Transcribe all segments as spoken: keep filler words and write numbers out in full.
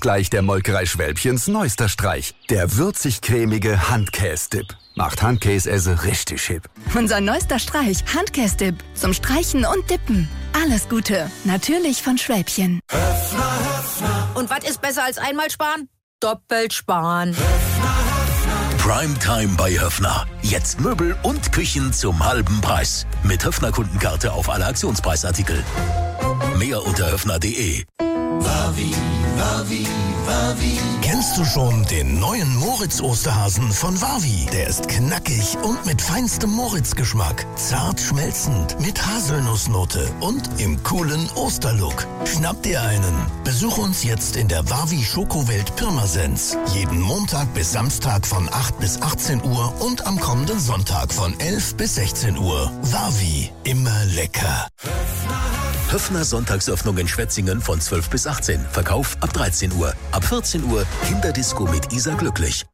gleich der Molkerei Schwälbchens neuester Streich. Der würzig-cremige Handkäse-Dip. Macht Handkäse richtig hip. Unser neuester Streich, Handkäse-Dip. Zum Streichen und Dippen. Alles Gute. Natürlich von Schwälbchen. Höfner, Höfner. Und was ist besser als einmal sparen? Doppelt sparen. Höfner, Höfner. Primetime bei Höfner. Jetzt Möbel und Küchen zum halben Preis. Mit Höfner-Kundenkarte auf alle Aktionspreisartikel. Mehr unter höfner punkt de. Wavi, Wavi, Wavi. Kennst du schon den neuen Moritz-Osterhasen von Wavi? Der ist knackig und mit feinstem Moritz-Geschmack. Zart schmelzend, mit Haselnussnote und im coolen Osterlook. Schnapp dir einen. Besuch uns jetzt in der Wavi Schokowelt Pirmasens. Jeden Montag bis Samstag von acht bis achtzehn Uhr und am kommenden Sonntag von elf bis sechzehn Uhr. Wavi, immer lecker. Höfner Sonntagsöffnung in Schwetzingen von zwölf bis achtzehn. Verkauf ab dreizehn Uhr. Ab vierzehn Uhr Kinderdisco mit Isa Glücklich.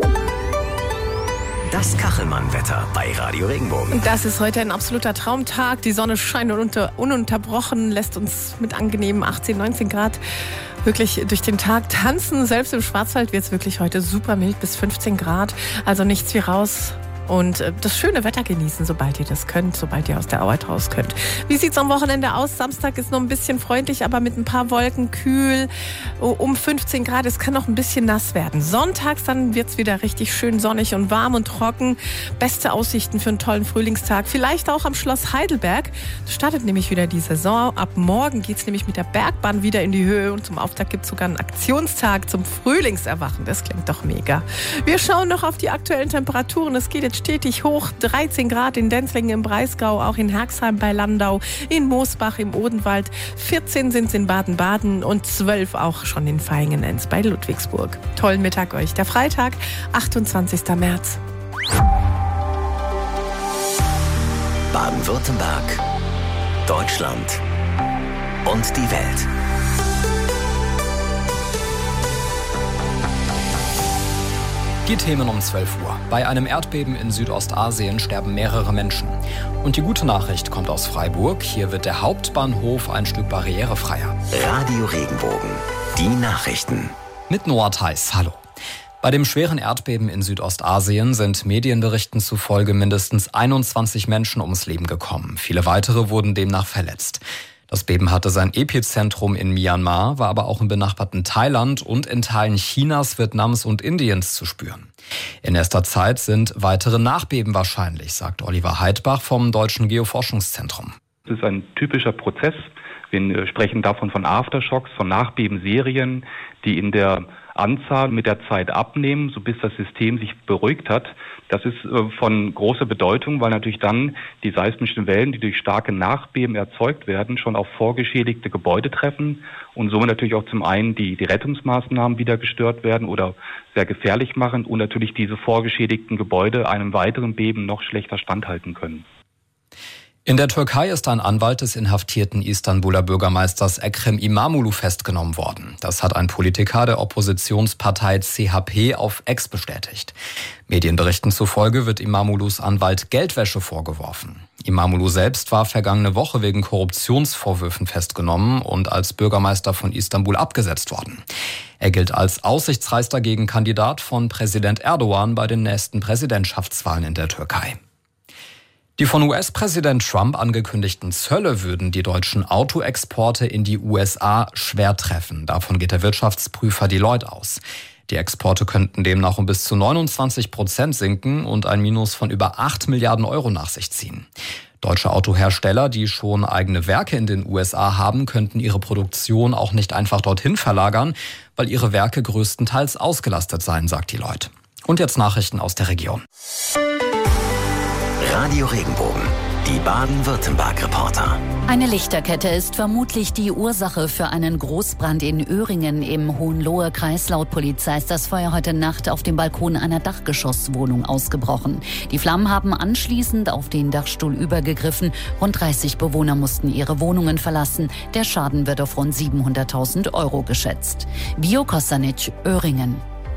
Das Kachelmann-Wetter bei Radio Regenbogen. Das ist heute ein absoluter Traumtag. Die Sonne scheint ununter, ununterbrochen, lässt uns mit angenehmen achtzehn, neunzehn Grad wirklich durch den Tag tanzen. Selbst im Schwarzwald wird es wirklich heute super mild bis fünfzehn Grad. Also nichts wie raus. Und das schöne Wetter genießen, sobald ihr das könnt, sobald ihr aus der Arbeit raus könnt. Wie sieht's am Wochenende aus? Samstag ist noch ein bisschen freundlich, aber mit ein paar Wolken, kühl, um fünfzehn Grad. Es kann noch ein bisschen nass werden. Sonntags dann wird's wieder richtig schön sonnig und warm und trocken. Beste Aussichten für einen tollen Frühlingstag. Vielleicht auch am Schloss Heidelberg. Da startet nämlich wieder die Saison. Ab morgen geht's nämlich mit der Bergbahn wieder in die Höhe. Und zum Auftakt gibt's sogar einen Aktionstag zum Frühlingserwachen. Das klingt doch mega. Wir schauen noch auf die aktuellen Temperaturen. Es geht jetzt stetig hoch, dreizehn Grad in Denzlingen im Breisgau, auch in Herxheim bei Landau, in Moosbach im Odenwald, vierzehn sind es in Baden-Baden und zwölf auch schon in Vaihingen-Enz bei Ludwigsburg. Tollen Mittag euch. Der Freitag, achtundzwanzigster März. Baden-Württemberg, Deutschland und die Welt. Die Themen um zwölf Uhr. Bei einem Erdbeben in Südostasien sterben mehrere Menschen. Und die gute Nachricht kommt aus Freiburg. Hier wird der Hauptbahnhof ein Stück barrierefreier. Radio Regenbogen. Die Nachrichten. Mit Noah Theis. Hallo. Bei dem schweren Erdbeben in Südostasien sind Medienberichten zufolge mindestens einundzwanzig Menschen ums Leben gekommen. Viele weitere wurden demnach verletzt. Das Beben hatte sein Epizentrum in Myanmar, war aber auch im benachbarten Thailand und in Teilen Chinas, Vietnams und Indiens zu spüren. In nächster Zeit sind weitere Nachbeben wahrscheinlich, sagt Oliver Heidbach vom Deutschen Geoforschungszentrum. Es ist ein typischer Prozess. Wir sprechen davon von Aftershocks, von Nachbebenserien, die in der Anzahl mit der Zeit abnehmen, so bis das System sich beruhigt hat. Das ist von großer Bedeutung, weil natürlich dann die seismischen Wellen, die durch starke Nachbeben erzeugt werden, schon auf vorgeschädigte Gebäude treffen und somit natürlich auch zum einen die, die Rettungsmaßnahmen wieder gestört werden oder sehr gefährlich machen und natürlich diese vorgeschädigten Gebäude einem weiteren Beben noch schlechter standhalten können. In der Türkei ist ein Anwalt des inhaftierten Istanbuler Bürgermeisters Ekrem İmamoğlu festgenommen worden. Das hat ein Politiker der Oppositionspartei C H P auf X bestätigt. Medienberichten zufolge wird İmamoğlu's Anwalt Geldwäsche vorgeworfen. İmamoğlu selbst war vergangene Woche wegen Korruptionsvorwürfen festgenommen und als Bürgermeister von Istanbul abgesetzt worden. Er gilt als aussichtsreichster Gegenkandidat von Präsident Erdogan bei den nächsten Präsidentschaftswahlen in der Türkei. Die von U S-Präsident Trump angekündigten Zölle würden die deutschen Autoexporte in die U S A schwer treffen. Davon geht der Wirtschaftsprüfer Deloitte aus. Die Exporte könnten demnach um bis zu neunundzwanzig Prozent sinken und ein Minus von über acht Milliarden Euro nach sich ziehen. Deutsche Autohersteller, die schon eigene Werke in den U S A haben, könnten ihre Produktion auch nicht einfach dorthin verlagern, weil ihre Werke größtenteils ausgelastet seien, sagt Deloitte. Und jetzt Nachrichten aus der Region. Radio Regenbogen, die Baden-Württemberg-Reporter. Eine Lichterkette ist vermutlich die Ursache für einen Großbrand in Öhringen im Hohenlohe-Kreis. Laut Polizei ist das Feuer heute Nacht auf dem Balkon einer Dachgeschosswohnung ausgebrochen. Die Flammen haben anschließend auf den Dachstuhl übergegriffen. Rund dreißig Bewohner mussten ihre Wohnungen verlassen. Der Schaden wird auf rund siebenhunderttausend Euro geschätzt. Bio Kostanic, Öhringen.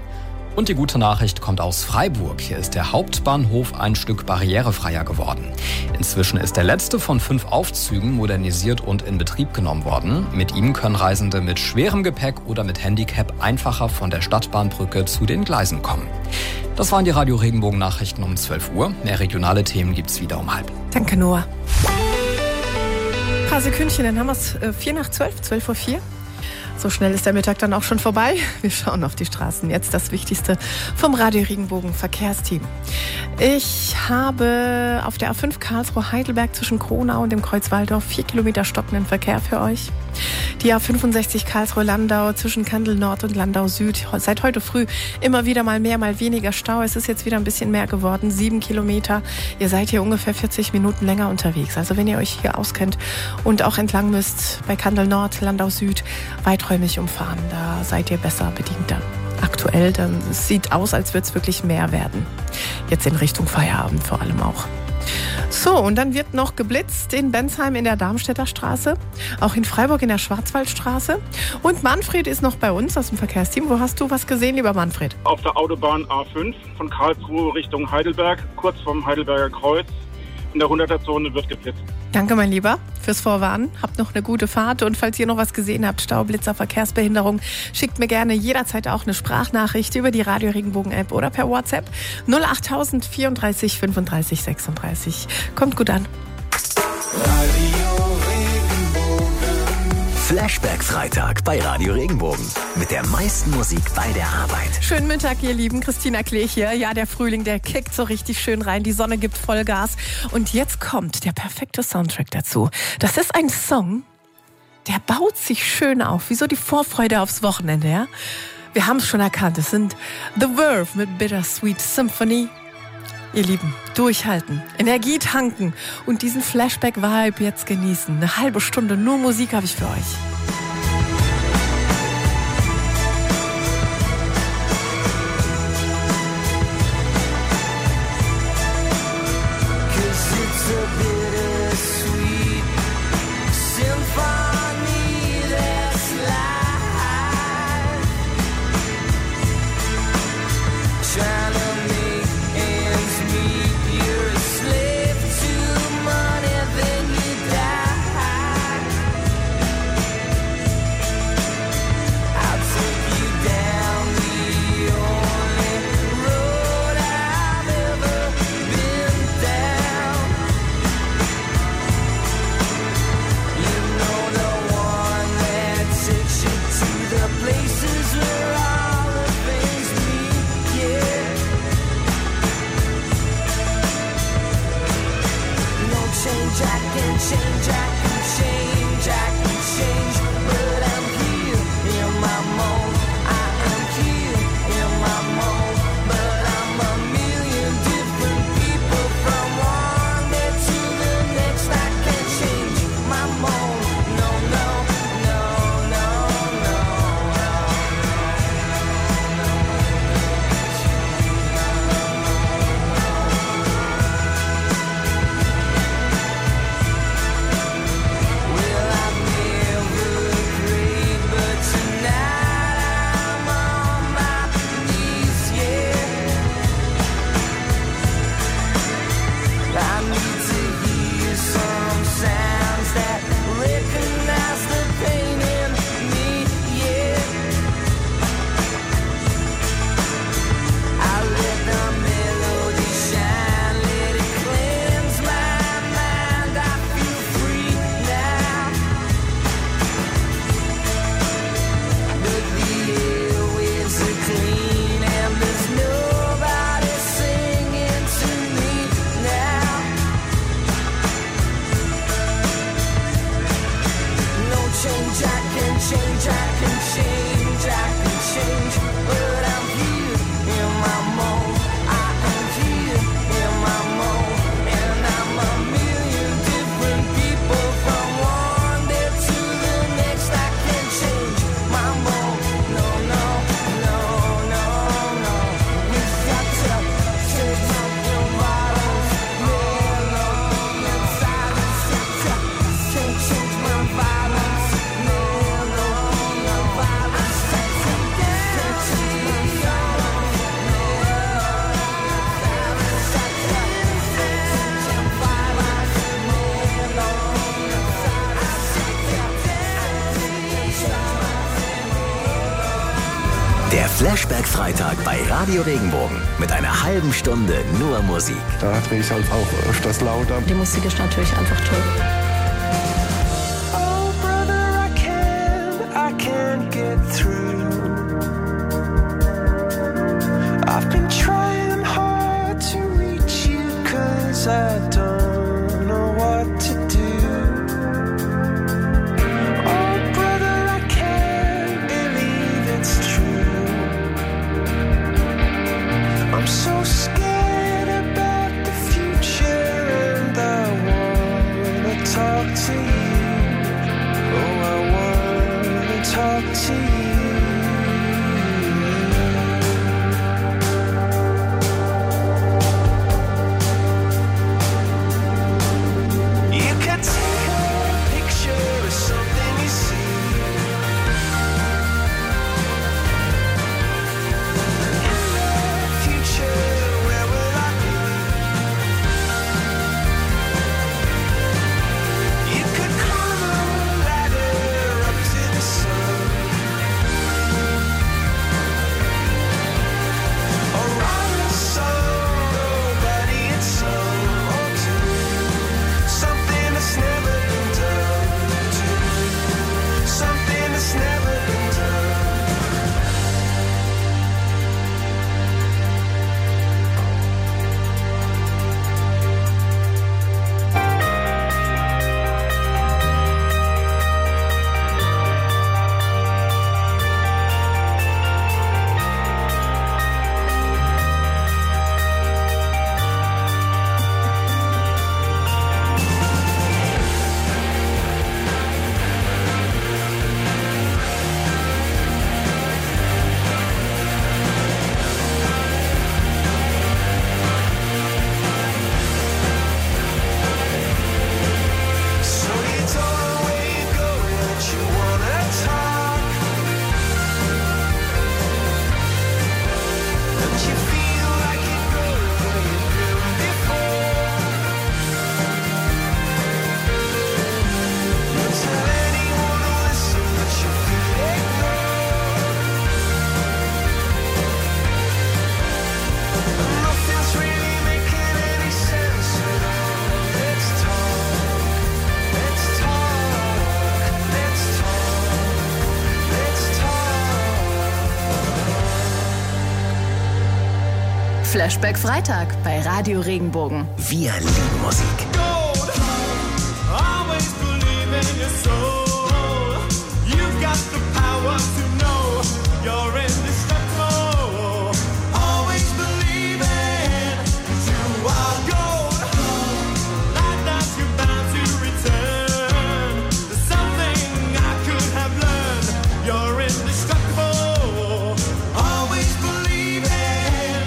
Und die gute Nachricht kommt aus Freiburg. Hier ist der Hauptbahnhof ein Stück barrierefreier geworden. Inzwischen ist der letzte von fünf Aufzügen modernisiert und in Betrieb genommen worden. Mit ihm können Reisende mit schwerem Gepäck oder mit Handicap einfacher von der Stadtbahnbrücke zu den Gleisen kommen. Das waren die Radio Regenbogen Nachrichten um zwölf Uhr. Mehr regionale Themen gibt's wieder um halb. Danke, Noah. Ein paar Sekündchen, dann haben wir es äh, vier nach zwölf, zwölf Uhr vier. So schnell ist der Mittag dann auch schon vorbei. Wir schauen auf die Straßen. Jetzt das Wichtigste vom Radio Regenbogen Verkehrsteam. Ich habe auf der A fünf Karlsruhe-Heidelberg zwischen Kronau und dem Kreuz Walldorf vier Kilometer stockenden Verkehr für euch. Die A fünfundsechzig Karlsruhe-Landau zwischen Kandel Nord und Landau Süd. Seit heute früh immer wieder mal mehr, mal weniger Stau. Es ist jetzt wieder ein bisschen mehr geworden. Sieben Kilometer. Ihr seid hier ungefähr vierzig Minuten länger unterwegs. Also wenn ihr euch hier auskennt und auch entlang müsst bei Kandel Nord, Landau Süd, weiträumig umfahren. Da seid ihr besser bedient dann. Aktuell, dann es sieht aus, als würde es wirklich mehr werden. Jetzt in Richtung Feierabend vor allem auch. So, und dann wird noch geblitzt in Bensheim in der Darmstädter Straße, auch in Freiburg in der Schwarzwaldstraße. Und Manfred ist noch bei uns aus dem Verkehrsteam. Wo hast du was gesehen, lieber Manfred? Auf der Autobahn A fünf von Karlsruhe Richtung Heidelberg, kurz vom Heidelberger Kreuz. In der hunderter-Zone wird geblitzt. Danke, mein Lieber, fürs Vorwarnen. Habt noch eine gute Fahrt. Und falls ihr noch was gesehen habt, Stau, Blitzer, Verkehrsbehinderung, schickt mir gerne jederzeit auch eine Sprachnachricht über die Radio Regenbogen App oder per WhatsApp null acht null vier vier fünfunddreißig sechsunddreißig. Kommt gut an. Flashback Freitag bei Radio Regenbogen. Mit der meisten Musik bei der Arbeit. Schönen Mittag, ihr Lieben. Christina Klee hier. Ja, der Frühling, der kickt so richtig schön rein. Die Sonne gibt Vollgas. Und jetzt kommt der perfekte Soundtrack dazu. Das ist ein Song, der baut sich schön auf. Wie so die Vorfreude aufs Wochenende, ja? Wir haben es schon erkannt. Es sind The Verve mit Bittersweet Symphony. Ihr Lieben, durchhalten, Energie tanken und diesen Flashback-Vibe jetzt genießen. Eine halbe Stunde nur Musik habe ich für euch. Der Flashback-Freitag bei Radio Regenbogen mit einer halben Stunde nur Musik. Da drehe ich halt auch öfters lauter. Die Musik ist natürlich einfach toll. Oh, brother, I can't, I can't get through. I've been trying hard to reach you, 'cause I don't know what to do. Oh, brother, I can't believe it's true. I'm so scared about the future, and I wanna talk to you. Oh, I wanna talk to you. You can take a picture of something you see. In the future, where will I be? You could climb a ladder up to the sun, or write a song nobody had sung, or do something that's never been done. Do something that's never been done. So you don't know where you're going, but you wanna talk, and you feel like you're going where you've been before. You tell anyone to listen, but you feel ignored, and nothing's really making any sense at all. Let's talk, let's talk, let's talk, let's talk. Flashback Freitag bei Radio Regenbogen. Wir lieben Musik. Always believe in your soul. You've got the power to know you're indestructible. Always believe in you are gold. Like that you're bound to return. There's something I could have learned. You're indestructible. Always believe in.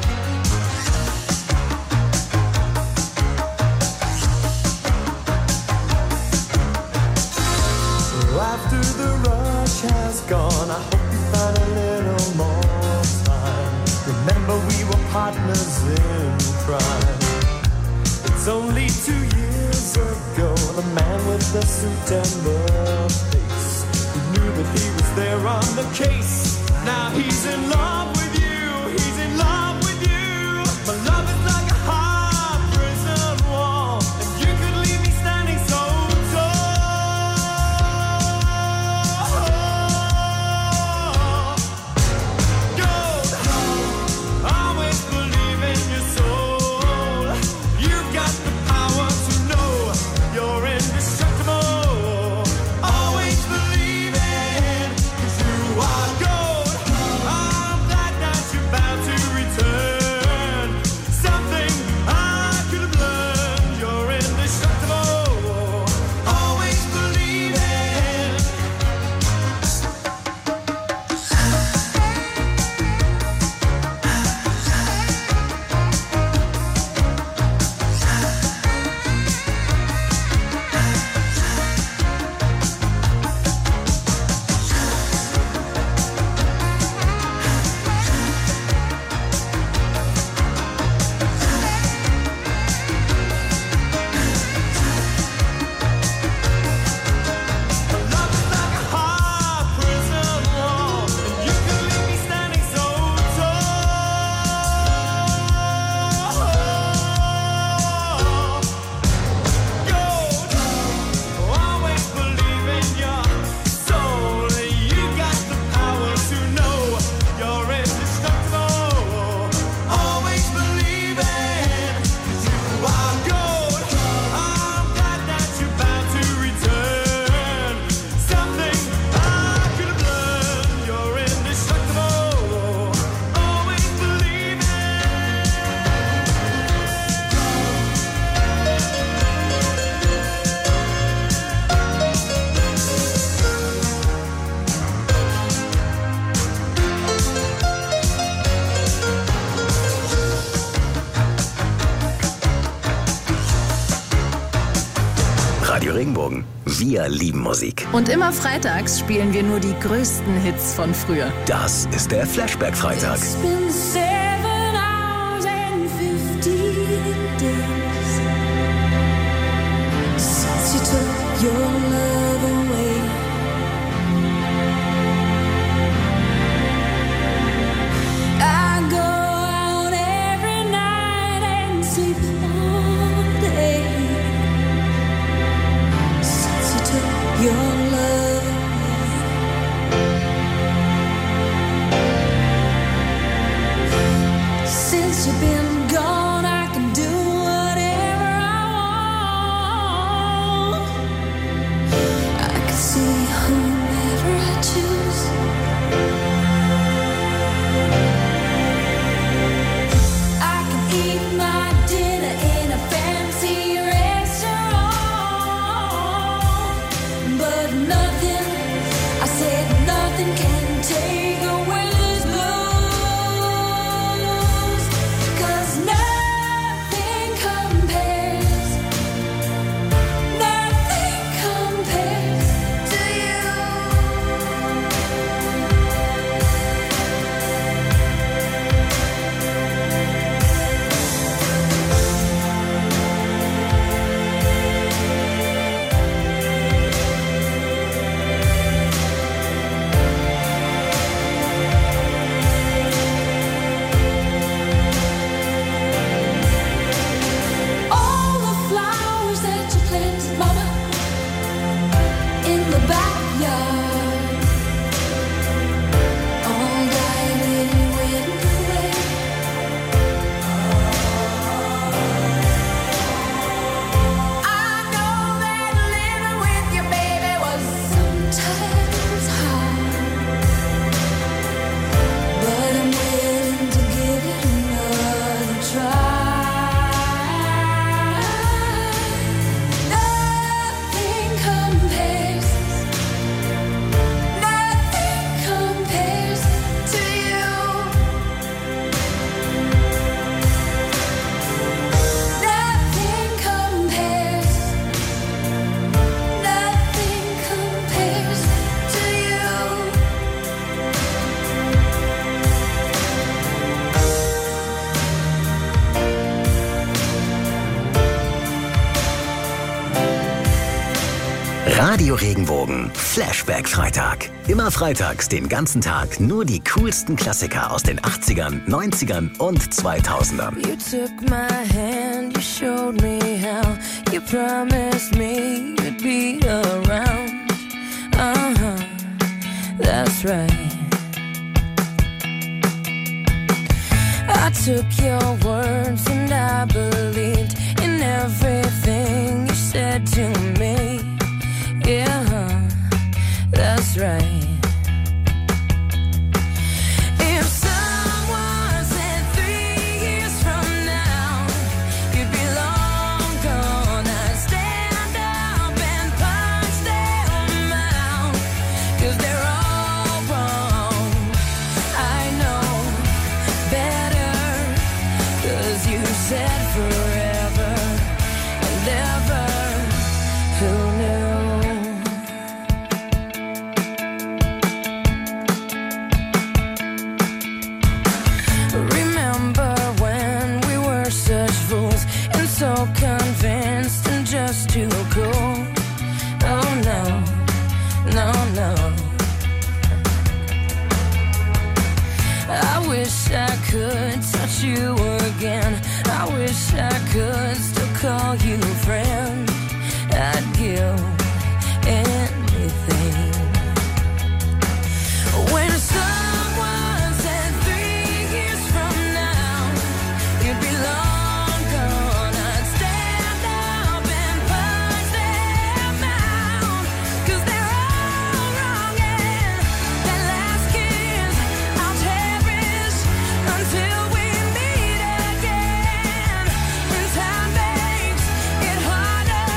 After the rush has gone, I hope you find a little more time. Remember we were partners in crime. It's only two years ago, the man with the suit and the face, who knew that he was there on the case. Now he's in love with you, he's in love with you. My love is like a hard prison wall, and you could leave me standing so tall. Gold, always believe in your soul. You've got the power to know you're indestructible. Always believe in, 'cause you are gold. I'm Wir lieben Musik. Und immer freitags spielen wir nur die größten Hits von früher. Das ist der Flashback-Freitag. Radio Regenbogen, Flashback-Freitag. Immer freitags den ganzen Tag nur die coolsten Klassiker aus den achtzigern, neunzigern und zweitausendern. You took my hand, you showed me how, you promised me you'd be around. Uh-huh, that's right. I took your words and I believed in everything you said to me. Yeah, that's right. If someone said three years from now you'd be long gone, I'd stand up and punch them out, 'cause they're all wrong. I know better, 'cause you said forever and ever. Who knew? So convinced and just too cool. Oh no, no, no. I wish I could touch you again. I wish I could still call you friend. I'd give anything. When someone said three years from now you'd be long harder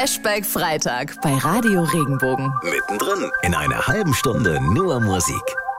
Flashback Freitag bei Radio Regenbogen. Mittendrin in einer halben Stunde nur Musik.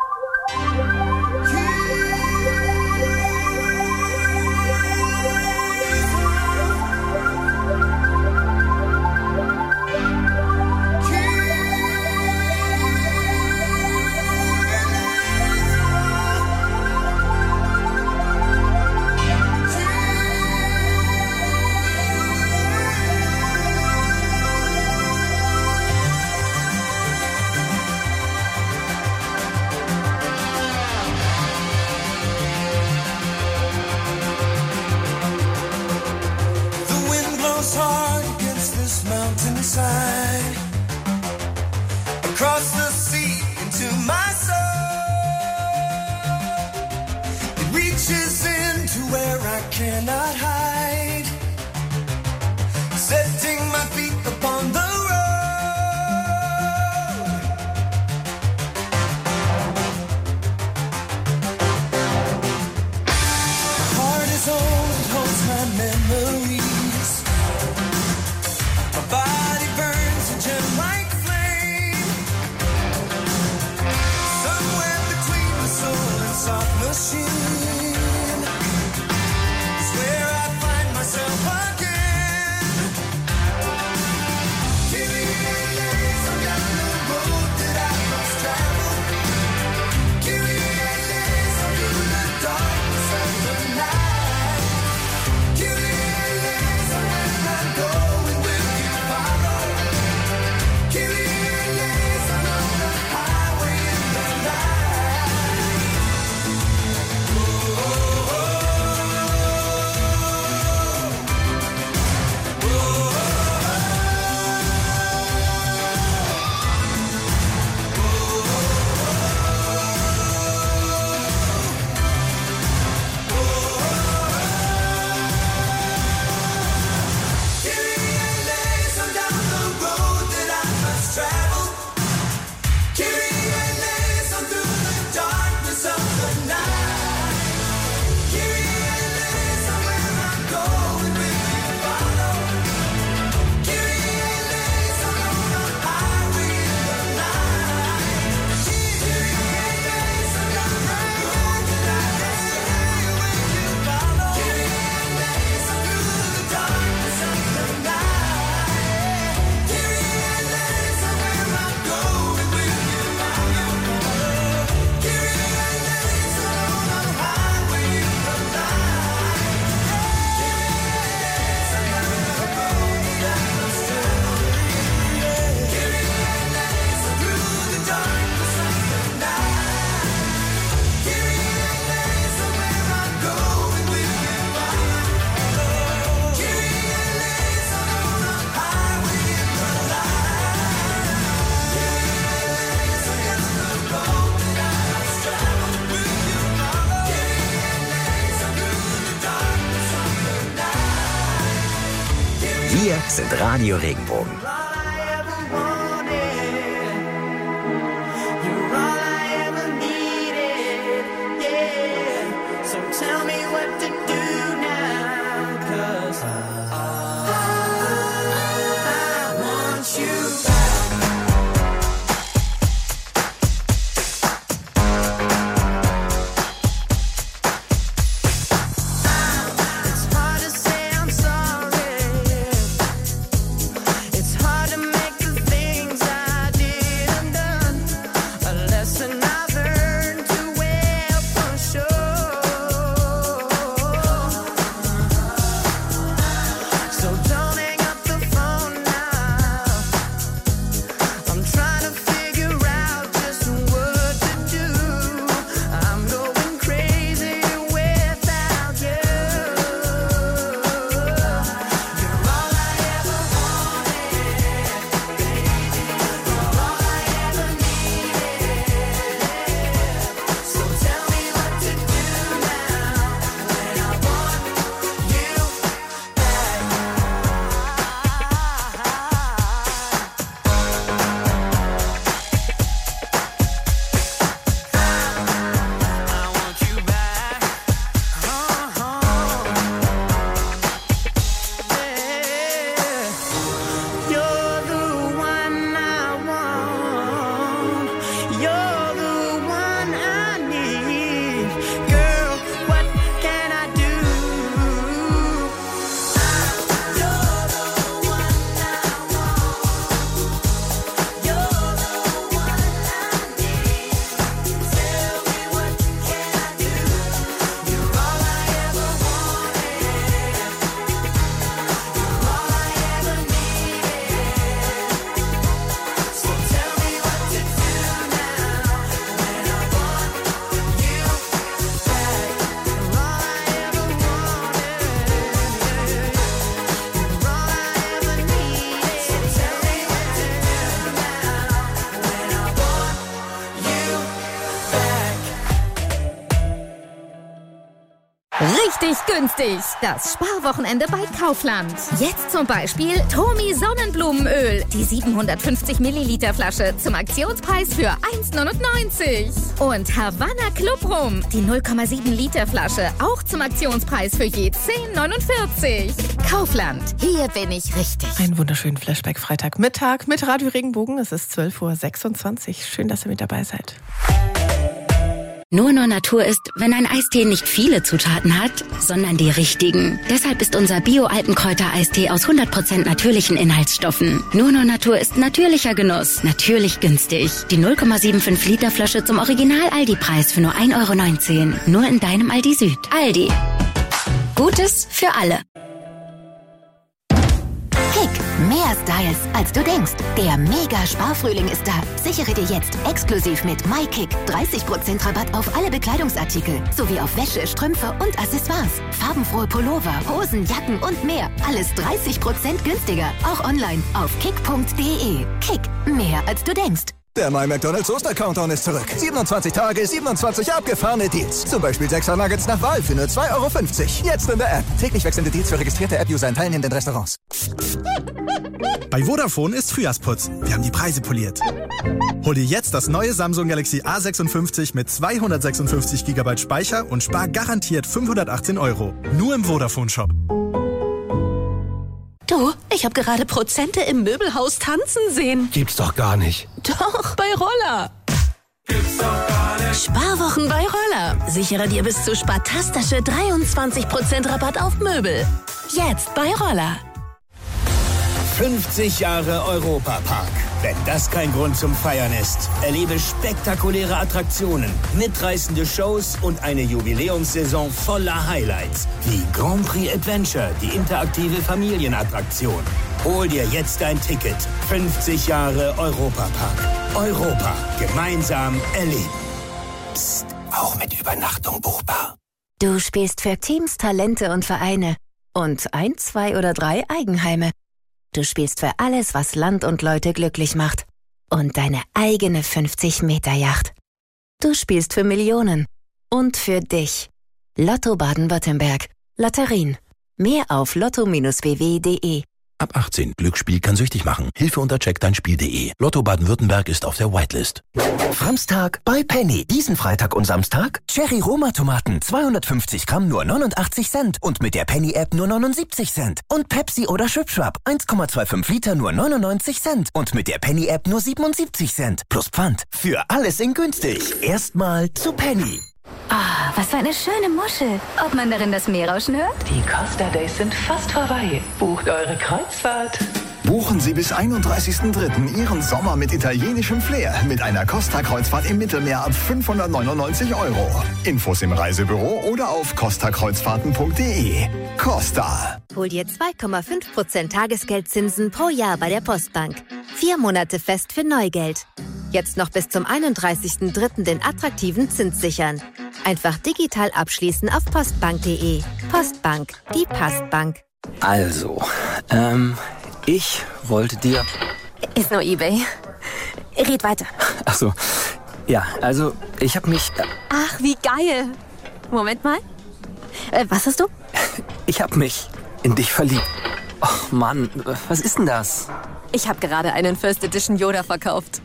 Across the sea into my soul, it reaches into where I cannot hide, setting my feet upon the road. My heart is old, it holds my memories. My body burns a gem like soft machine is where I find myself again. Giving days on down the road that I must travel. Giving days on through the darkness of the night. Giving days on where I'm going, will you follow? Giving days on the highway in the night. Wir sind Radio Regenbogen. It's hard richtig günstig. Das Sparwochenende bei Kaufland. Jetzt zum Beispiel Tomi Sonnenblumenöl. Die siebenhundertfünfzig Milliliter Flasche zum Aktionspreis für eins neunundneunzig. Und Havanna Club Rum. Die null Komma sieben Liter Flasche auch zum Aktionspreis für je zehn neunundvierzig. Kaufland. Hier bin ich richtig. Einen wunderschönen Flashback-Freitagmittag mit Radio Regenbogen. Es ist zwölf Uhr sechsundzwanzig. Schön, dass ihr mit dabei seid. Nur nur Natur ist, wenn ein Eistee nicht viele Zutaten hat, sondern die richtigen. Deshalb ist unser Bio-Alpenkräuter-Eistee aus hundert Prozent natürlichen Inhaltsstoffen. Nur nur Natur ist natürlicher Genuss, natürlich günstig. Die null Komma fünfundsiebzig Liter Flasche zum Original-Aldi-Preis für nur ein Euro neunzehn. Nur in deinem Aldi Süd. Aldi. Gutes für alle. Kick, mehr Styles, als du denkst. Der Mega-Sparfrühling ist da. Sichere dir jetzt exklusiv mit MyKick dreißig Prozent Rabatt auf alle Bekleidungsartikel sowie auf Wäsche, Strümpfe und Accessoires. Farbenfrohe Pullover, Hosen, Jacken und mehr. Alles dreißig Prozent günstiger. Auch online auf kick punkt de. Kick, mehr als du denkst. Der My McDonald's Oster-Countdown ist zurück. siebenundzwanzig Tage, siebenundzwanzig abgefahrene Deals. Zum Beispiel sechser Nuggets nach Wahl für nur zwei Euro fünfzig. Jetzt in der App. Täglich wechselnde Deals für registrierte App-User in teilnehmenden Restaurants. Bei Vodafone ist Frühjahrsputz. Wir haben die Preise poliert. Hol dir jetzt das neue Samsung Galaxy A sechsundfünfzig mit zweihundertsechsundfünfzig Gigabyte Speicher und spar garantiert fünfhundertachtzehn Euro. Nur im Vodafone-Shop. Du, ich habe gerade Prozente im Möbelhaus tanzen sehen. Gibt's doch gar nicht. Doch, bei Roller. Gibt's doch gar nicht. Sparwochen bei Roller. Sichere dir bis zu spartastische dreiundzwanzig Prozent Rabatt auf Möbel. Jetzt bei Roller. fünfzig Jahre Europapark. Wenn das kein Grund zum Feiern ist. Erlebe spektakuläre Attraktionen, mitreißende Shows und eine Jubiläumssaison voller Highlights. Wie Grand Prix Adventure, die interaktive Familienattraktion. Hol dir jetzt ein Ticket. fünfzig Jahre Europapark. Europa. Gemeinsam erleben. Psst. Auch mit Übernachtung buchbar. Du spielst für Teams, Talente und Vereine. Und ein, zwei oder drei Eigenheime. Du spielst für alles, was Land und Leute glücklich macht. Und deine eigene fünfzig Meter Yacht. Du spielst für Millionen. Und für dich. Lotto Baden-Württemberg. Lotterien. Mehr auf lotto Bindestrich w w punkt de. Ab achtzehn. Glücksspiel kann süchtig machen. Hilfe unter check dein spiel punkt de. Lotto Baden-Württemberg ist auf der Whitelist. Samstag bei Penny. Diesen Freitag und Samstag Cherry Roma Tomaten zweihundertfünfzig Gramm nur neunundachtzig Cent und mit der Penny App nur neunundsiebzig Cent. Und Pepsi oder Schwipschwap eins Komma fünfundzwanzig Liter nur neunundneunzig Cent und mit der Penny App nur siebenundsiebzig Cent. Plus Pfand. Für alles in günstig. Erstmal zu Penny. Ah, was für eine schöne Muschel. Ob man darin das Meer rauschen hört? Die Costa Days sind fast vorbei. Bucht eure Kreuzfahrt. Buchen Sie bis einunddreißigsten dritten Ihren Sommer mit italienischem Flair mit einer Costa-Kreuzfahrt im Mittelmeer ab fünfhundertneunundneunzig Euro. Infos im Reisebüro oder auf costa kreuzfahrten punkt de. Costa. Hol dir zwei Komma fünf Prozent Tagesgeldzinsen pro Jahr bei der Postbank. Vier Monate fest für Neugeld. Jetzt noch bis zum einunddreißigsten dritten den attraktiven Zins sichern. Einfach digital abschließen auf postbank punkt de. Postbank, die Postbank. Also, ähm... ich wollte dir... Ist nur eBay. Red weiter. Ach so. Ja, also, ich habe mich... Ach, wie geil. Moment mal. Äh, was hast du? Ich habe mich in dich verliebt. Och, Mann, was ist denn das? Ich habe gerade einen First Edition Yoda verkauft.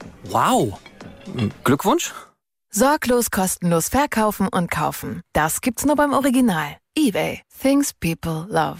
Wow. Glückwunsch. Sorglos kostenlos verkaufen und kaufen. Das gibt's nur beim Original. eBay. Things people love.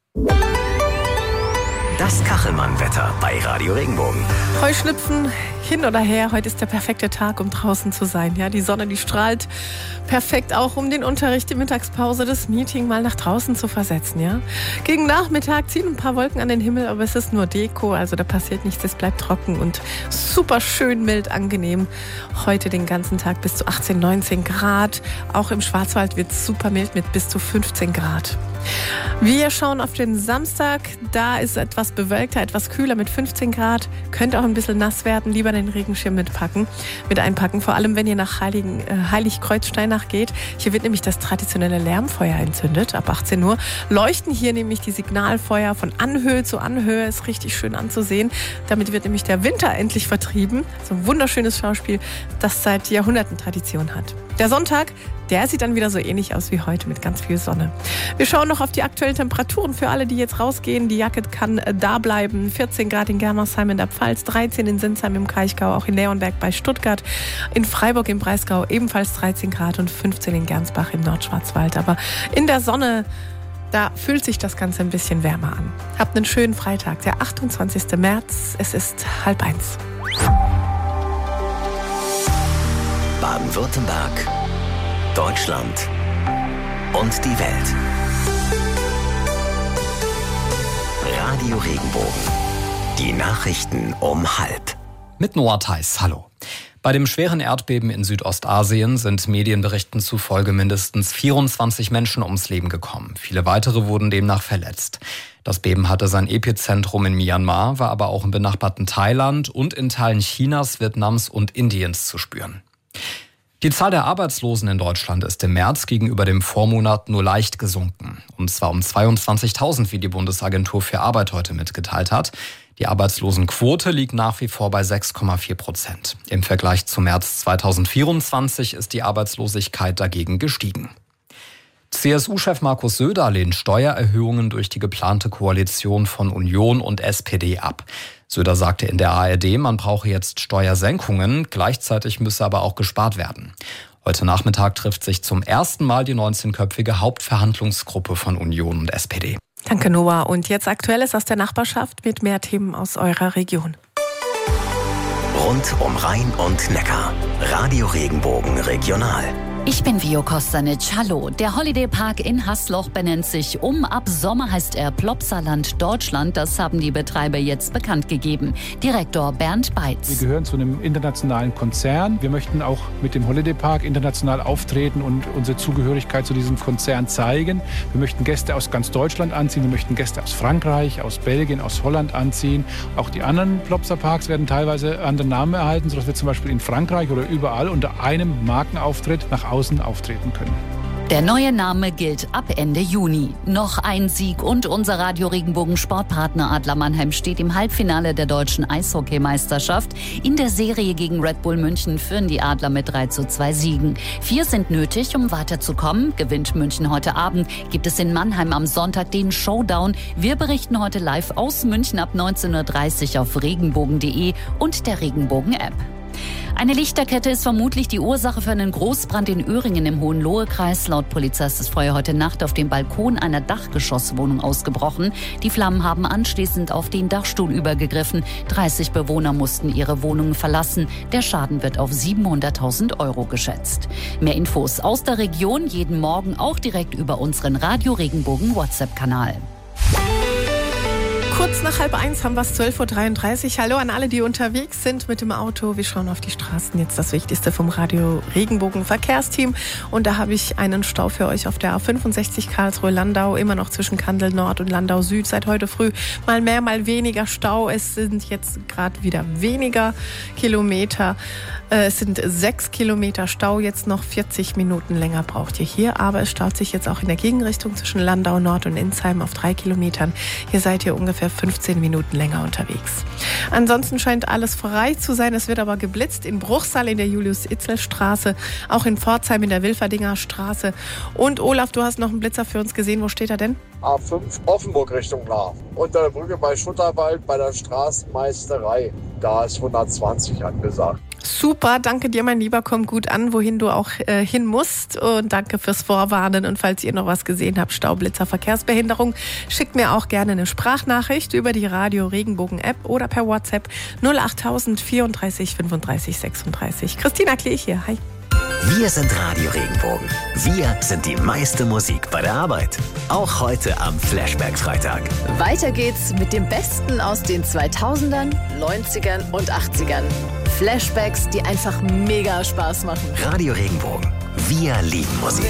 Das Kachelmann-Wetter bei Radio Regenbogen. Heuschnupfen hin oder her, heute ist der perfekte Tag, um draußen zu sein. Ja, die Sonne, die strahlt perfekt auch, um den Unterricht, die Mittagspause, das Meeting mal nach draußen zu versetzen. Ja, gegen Nachmittag ziehen ein paar Wolken an den Himmel, aber es ist nur Deko, also da passiert nichts, es bleibt trocken und super schön mild, angenehm. Heute den ganzen Tag bis zu achtzehn, neunzehn Grad. Auch im Schwarzwald wird es super mild mit bis zu fünfzehn Grad. Wir schauen auf den Samstag, da ist etwas bewölkter, etwas kühler mit fünfzehn Grad, könnte auch ein bisschen nass werden, lieber den Regenschirm mitpacken, mit einpacken, vor allem wenn ihr nach Heiligen, äh, Heiligkreuzsteinach geht. Hier wird nämlich das traditionelle Lärmfeuer entzündet, ab achtzehn Uhr leuchten hier nämlich die Signalfeuer von Anhöhe zu Anhöhe, ist richtig schön anzusehen. Damit wird nämlich der Winter endlich vertrieben, so ein wunderschönes Schauspiel, das seit Jahrhunderten Tradition hat. Der Sonntag, der sieht dann wieder so ähnlich aus wie heute mit ganz viel Sonne. Wir schauen noch auf die aktuellen Temperaturen für alle, die jetzt rausgehen. Die Jacke kann da bleiben. vierzehn Grad in Germersheim in der Pfalz, dreizehn in Sinsheim im Kraichgau, auch in Leonberg bei Stuttgart, in Freiburg im Breisgau ebenfalls dreizehn Grad und fünfzehn in Gernsbach im Nordschwarzwald. Aber in der Sonne, da fühlt sich das Ganze ein bisschen wärmer an. Habt einen schönen Freitag, der achtundzwanzigsten März. Es ist halb eins. Baden-Württemberg, Deutschland und die Welt. Radio Regenbogen. Die Nachrichten um halb. Mit Noah Theis, hallo. Bei dem schweren Erdbeben in Südostasien sind Medienberichten zufolge mindestens vierundzwanzig Menschen ums Leben gekommen. Viele weitere wurden demnach verletzt. Das Beben hatte sein Epizentrum in Myanmar, war aber auch im benachbarten Thailand und in Teilen Chinas, Vietnams und Indiens zu spüren. Die Zahl der Arbeitslosen in Deutschland ist im März gegenüber dem Vormonat nur leicht gesunken. Und zwar um zweiundzwanzigtausend, wie die Bundesagentur für Arbeit heute mitgeteilt hat. Die Arbeitslosenquote liegt nach wie vor bei sechs Komma vier Prozent. Im Vergleich zu März zweitausendvierundzwanzig ist die Arbeitslosigkeit dagegen gestiegen. C S U-Chef Markus Söder lehnt Steuererhöhungen durch die geplante Koalition von Union und S P D ab. Söder sagte in der A R D, man brauche jetzt Steuersenkungen, gleichzeitig müsse aber auch gespart werden. Heute Nachmittag trifft sich zum ersten Mal die neunzehnköpfige Hauptverhandlungsgruppe von Union und S P D. Danke, Noah. Und jetzt Aktuelles aus der Nachbarschaft mit mehr Themen aus eurer Region. Rund um Rhein und Neckar. Radio Regenbogen Regional. Ich bin Vio Kostanic. Hallo. Der Holiday Park in Hasloch benennt sich um. Ab Sommer heißt er Plopsaland Deutschland. Das haben die Betreiber jetzt bekannt gegeben. Direktor Bernd Beitz. Wir gehören zu einem internationalen Konzern. Wir möchten auch mit dem Holiday Park international auftreten und unsere Zugehörigkeit zu diesem Konzern zeigen. Wir möchten Gäste aus ganz Deutschland anziehen. Wir möchten Gäste aus Frankreich, aus Belgien, aus Holland anziehen. Auch die anderen Plopsa Parks werden teilweise andere Namen erhalten, sodass wir zum Beispiel in Frankreich oder überall unter einem Markenauftritt nach außen auftreten können. Der neue Name gilt ab Ende Juni. Noch ein Sieg und unser Radio Regenbogen Sportpartner Adler Mannheim steht im Halbfinale der deutschen Eishockeymeisterschaft. In der Serie gegen Red Bull München führen die Adler mit drei zu zwei Siegen. Vier sind nötig, um weiterzukommen. Gewinnt München heute Abend, gibt es in Mannheim am Sonntag den Showdown. Wir berichten heute live aus München ab neunzehn Uhr dreißig auf regenbogen punkt de und der Regenbogen-App. Eine Lichterkette ist vermutlich die Ursache für einen Großbrand in Öhringen im Hohenlohe-Kreis. Laut Polizei ist das Feuer heute Nacht auf dem Balkon einer Dachgeschosswohnung ausgebrochen. Die Flammen haben anschließend auf den Dachstuhl übergegriffen. dreißig Bewohner mussten ihre Wohnungen verlassen. Der Schaden wird auf siebenhunderttausend Euro geschätzt. Mehr Infos aus der Region jeden Morgen auch direkt über unseren Radio Regenbogen WhatsApp-Kanal. Kurz nach halb eins haben wir es, zwölf Uhr dreiunddreißig. Hallo an alle, die unterwegs sind mit dem Auto. Wir schauen auf die Straßen. Jetzt das Wichtigste vom Radio Regenbogen Verkehrsteam. Und da habe ich einen Stau für euch auf der A fünfundsechzig Karlsruhe-Landau. Immer noch zwischen Kandel Nord und Landau Süd. Seit heute früh mal mehr, mal weniger Stau. Es sind jetzt gerade wieder weniger Kilometer. Es sind sechs Kilometer Stau. Jetzt noch vierzig Minuten länger braucht ihr hier. Aber es staut sich jetzt auch in der Gegenrichtung zwischen Landau Nord und Insheim auf drei Kilometern. Hier seid ihr ungefähr fünfzehn Minuten länger unterwegs. Ansonsten scheint alles frei zu sein. Es wird aber geblitzt in Bruchsal in der Julius-Itzel-Straße, auch in Pforzheim in der Wilferdinger Straße. Und Olaf, du hast noch einen Blitzer für uns gesehen. Wo steht er denn? A fünf Offenburg Richtung Lahr. Unter der Brücke bei Schutterwald bei der Straßenmeisterei. Da ist hundertzwanzig angesagt. Super, danke dir, mein Lieber. Komm gut an, wohin du auch äh, hin musst. Und danke fürs Vorwarnen. Und falls ihr noch was gesehen habt, Staublitzer, Verkehrsbehinderung, schickt mir auch gerne eine Sprachnachricht über die Radio Regenbogen App oder per WhatsApp null achttausend vierunddreißig fünfunddreißig sechsunddreißig. Christina Klech hier, hi. Wir sind Radio Regenbogen. Wir sind die meiste Musik bei der Arbeit. Auch heute am Flashback-Freitag. Weiter geht's mit dem Besten aus den zweitausendern, neunzigern und achtzigern. Flashbacks, die einfach mega Spaß machen. Radio Regenbogen. Wir lieben Musik.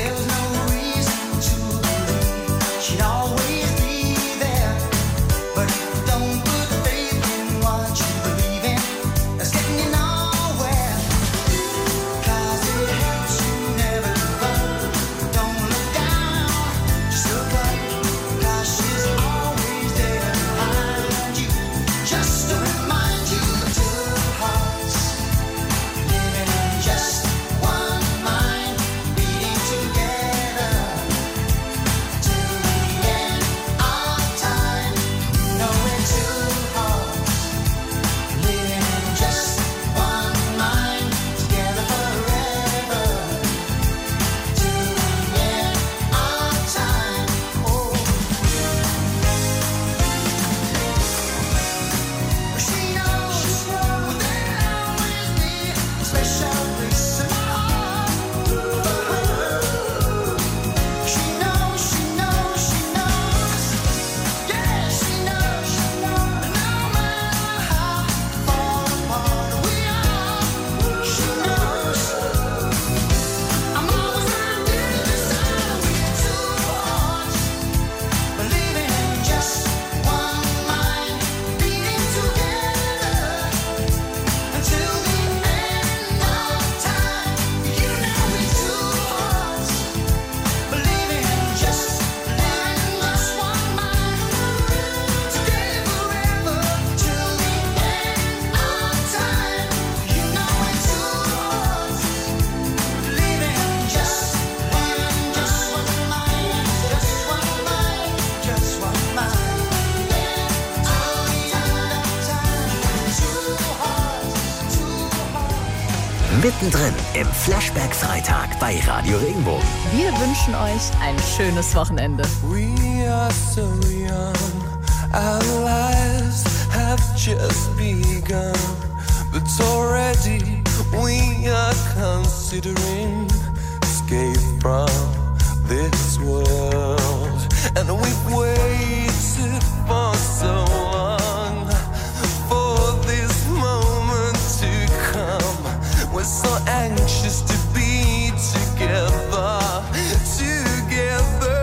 Mittendrin im Flashback-Freitag bei Radio Regenbogen. Wir wünschen euch ein schönes Wochenende. We are so young, our lives have just begun, but already we are considering escape from this world, and we've waited for so long for this moment to come. We're so anxious to be together, together.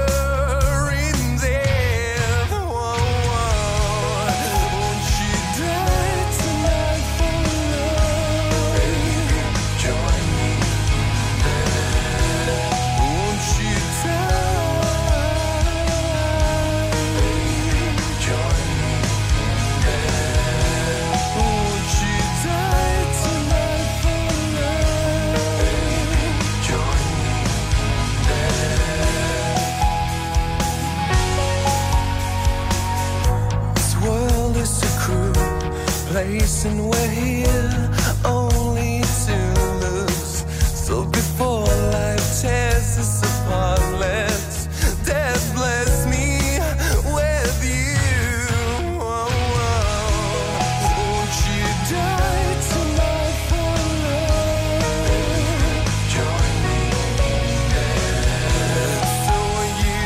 Place and we're here only to lose. So before life tears us apart, let death bless me with you. Oh, oh. Won't you die tonight for love? Join me there. So when you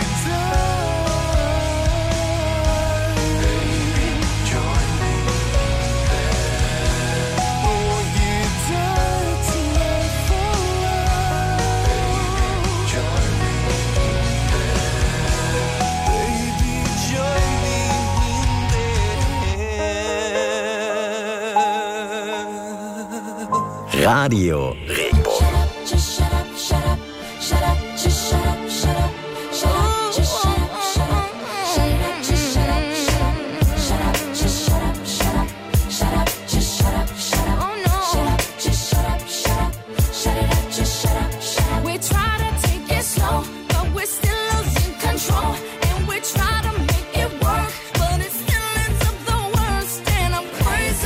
die, baby, join me. Radio Regenbogen. Just shut up, shut up, shut up, just shut up, shut up, shut up, just shut up, shut up, shut up, shut up, just shut up, shut up, shut up, just shut up, shut up, oh no, shut up, just shut up, shut up, shut it up, just shut up, shut up. We try to take it slow, but we're still losing control, and we try to make it work, but it still ends up the worst, and I'm crazy.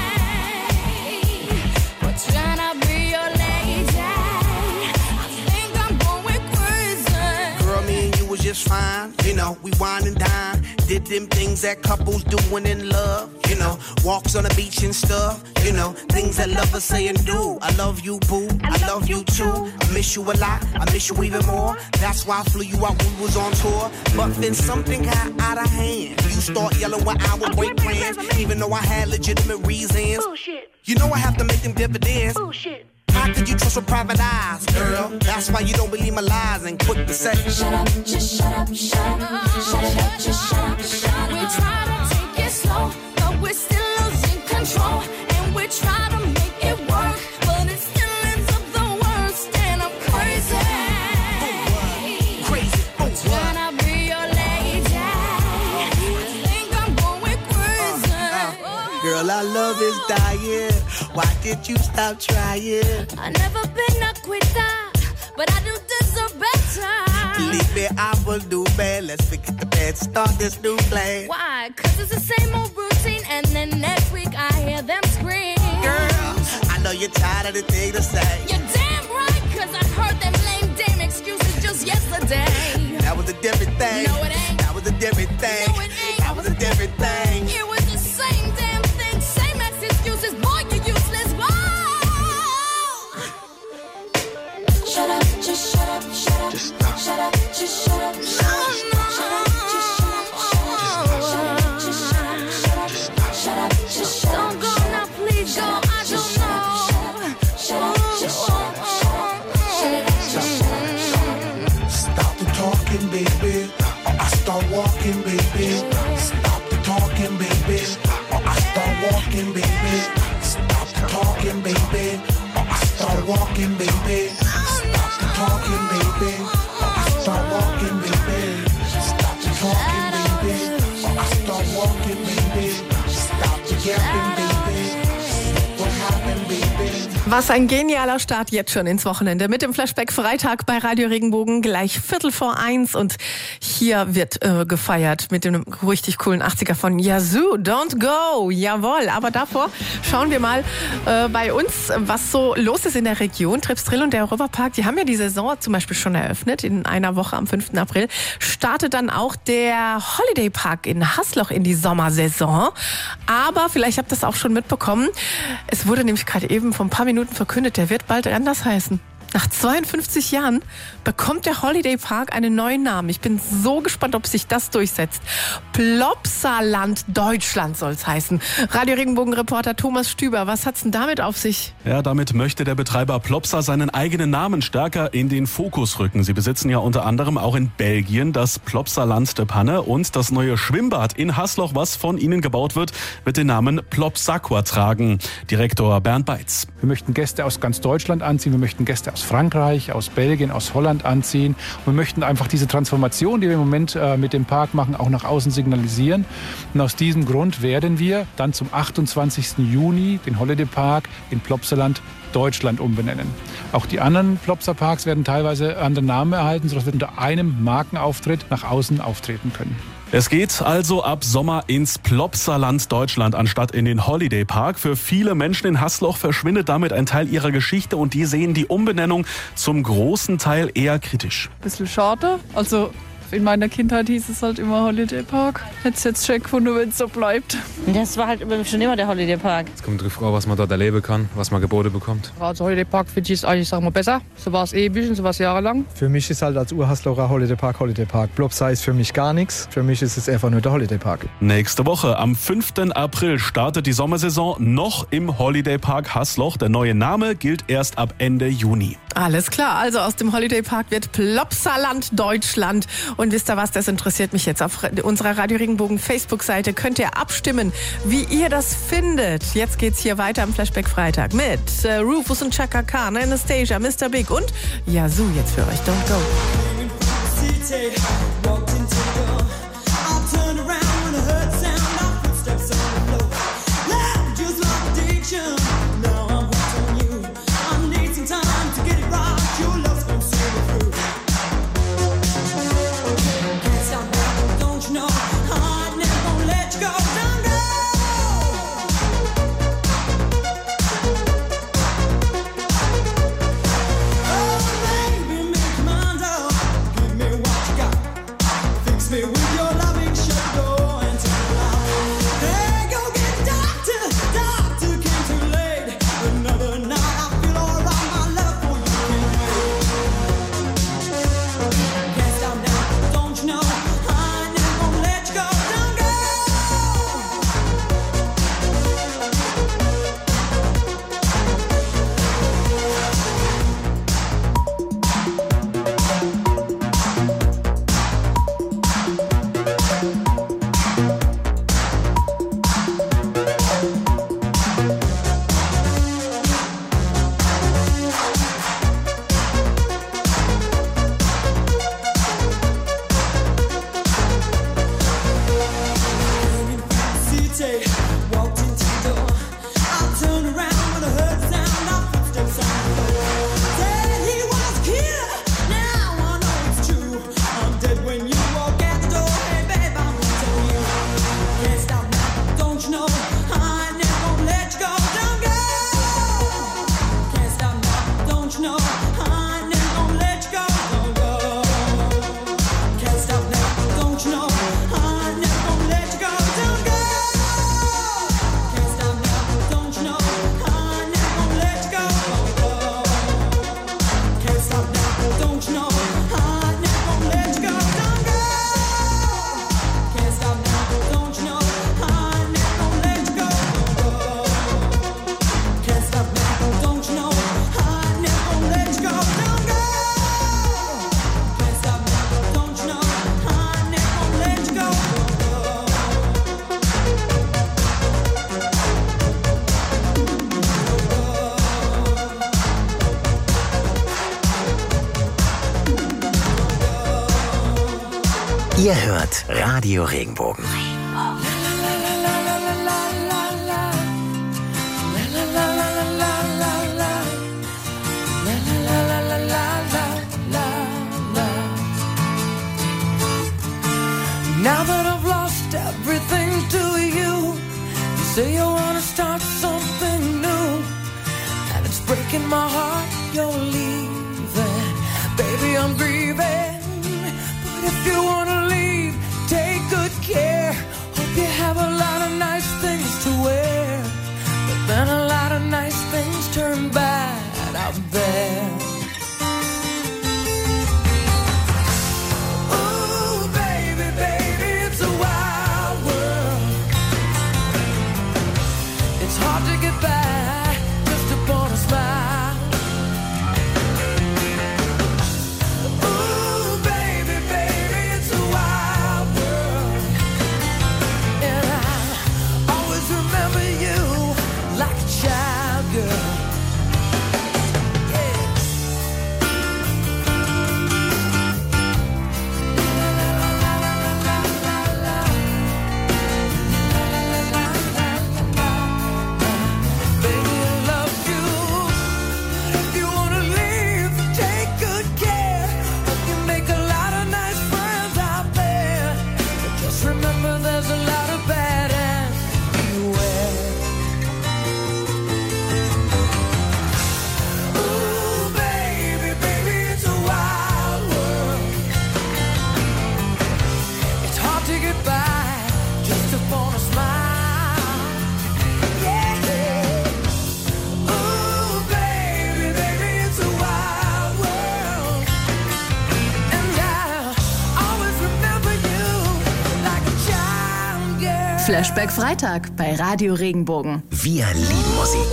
Trying to be your lady, I think I'm going crazy. Girl, me and you was just fine. You know, we wine and dine. Did them things that couples do when in love. You know, walks on the beach and stuff. You know, things that lovers say and do. I love you, boo. I love you too. I miss you a lot. I miss you even more. That's why I flew you out when we was on tour. But then something got out of hand. You start yelling when I would break plans, even though I had legitimate reasons. Bullshit. You know I have to make them dividends. Bullshit. How could you trust with private eyes, girl? That's why you don't believe my lies and quick to say shut up, just shut up, shut up, shut it up, just shut up, shut up. We try to take it slow, but we're still losing control, and we try to make it work, but it still ends up the worst, and I'm crazy. Crazy, oh what? Trying to be your lady, I think I'm going crazy. Uh, uh, girl, our love is dying. Why did you stop trying? I never been a quitter, but I do deserve better. Believe me, I will do bad. Let's forget the bad, start this new plan. Why? Cause it's the same old routine, and then next week I hear them scream. Girl, I know you're tired of the thing to say. You're damn right, cause I heard them lame damn excuses just yesterday. That was a different thing. No, it ain't. That was a different thing. No, it ain't. That was a different thing. It was the same damn thing, same ass excuses. Boy, you useless. Whoa! Shut up, just shut up, shut up. Just stop. Shut up, just shut up. Shut up, shut up, just shut up. Shut up, just shut up. Shut up, just stop. Shut up, just shut up. Don't go now, please go. I don't know. Shut up, just shut up. Shut it up, just shut up. Stop the talking, baby, or I start walking, baby. Stop the talking, baby, or I start walking, baby. Stop the talking, baby, or I start walking, baby. Stop the talking, baby, or I start walking, baby. Stop the talking, baby, or I start walking, baby. Stop the yapping, baby. What happened, baby? Was ein genialer Start jetzt schon ins Wochenende mit dem Flashback Freitag bei Radio Regenbogen, gleich Viertel vor eins und hier wird äh, gefeiert mit dem richtig coolen achtziger von Yazoo, Don't Go, jawohl, aber davor schauen wir mal äh, bei uns, was so los ist in der Region. Tripsdrill und der Europapark, die haben ja die Saison zum Beispiel schon eröffnet, in einer Woche am fünften April startet dann auch der Holiday Park in Hasloch in die Sommersaison, aber vielleicht habt ihr das auch schon mitbekommen, es wurde nämlich gerade eben vor ein paar Minuten verkündet, der wird bald anders heißen. Nach zweiundfünfzig Jahren bekommt der Holiday Park einen neuen Namen. Ich bin so gespannt, ob sich das durchsetzt. Plopsaland Deutschland soll es heißen. Radio Regenbogen-Reporter Thomas Stüber, was hat's denn damit auf sich? Ja, damit möchte der Betreiber Plopsa seinen eigenen Namen stärker in den Fokus rücken. Sie besitzen ja unter anderem auch in Belgien das Plopsaland de Panne und das neue Schwimmbad in Hasloch, was von ihnen gebaut wird, wird den Namen Plopsaqua tragen. Direktor Bernd Beitz. Wir möchten Gäste aus ganz Deutschland anziehen, wir möchten Gäste aus Frankreich, aus Belgien, aus Holland anziehen. Und wir möchten einfach diese Transformation, die wir im Moment äh, mit dem Park machen, auch nach außen signalisieren. Und aus diesem Grund werden wir dann zum achtundzwanzigsten Juni den Holiday Park in Plopsaland Deutschland umbenennen. Auch die anderen Plopsa Parks werden teilweise andere Namen erhalten, sodass wir unter einem Markenauftritt nach außen auftreten können. Es geht also ab Sommer ins Plopsaland Deutschland anstatt in den Holiday Park. Für viele Menschen in Hasloch verschwindet damit ein Teil ihrer Geschichte und die sehen die Umbenennung zum großen Teil eher kritisch. Bisschen schade. Also in meiner Kindheit hieß es halt immer Holiday Park. Hätte es jetzt schon gefunden, wenn es so bleibt. Das war halt schon immer der Holiday Park. Es kommt darauf an, was man dort erleben kann, was man geboten bekommt. Also Holiday Park finde ich es eigentlich, sagen wir, besser. So war es ewig und so war es jahrelang. Für mich ist halt als Ur-Haslocher Holiday Park Holiday Park. Plopsa ist für mich gar nichts. Für mich ist es einfach nur der Holiday Park. Nächste Woche, am fünften April, startet die Sommersaison noch im Holiday Park Hasloch. Der neue Name gilt erst ab Ende Juni. Alles klar, also aus dem Holiday Park wird Plopsaland Deutschland. Und wisst ihr was, das interessiert mich jetzt. Auf unserer Radio Regenbogen Facebook-Seite könnt ihr abstimmen, wie ihr das findet. Jetzt geht's hier weiter am Flashback Freitag mit äh, Rufus und Chaka Khan, Anastasia, Mister Big und Yazoo jetzt für euch. Don't Go. Ihr hört Radio Regenbogen. breaking my heart, you're leaving. Baby, I'm grieving. But if you wanna leave, take good care. Hope you have a lot of nice things to wear. But then a lot of nice things turn bad out there. Ooh, baby, baby, it's a wild world. It's hard to get by just upon a smile. Ooh, baby, baby, it's a wild world. And I always remember you like a child girl. Flashback Freitag bei Radio Regenbogen. Wir lieben Musik.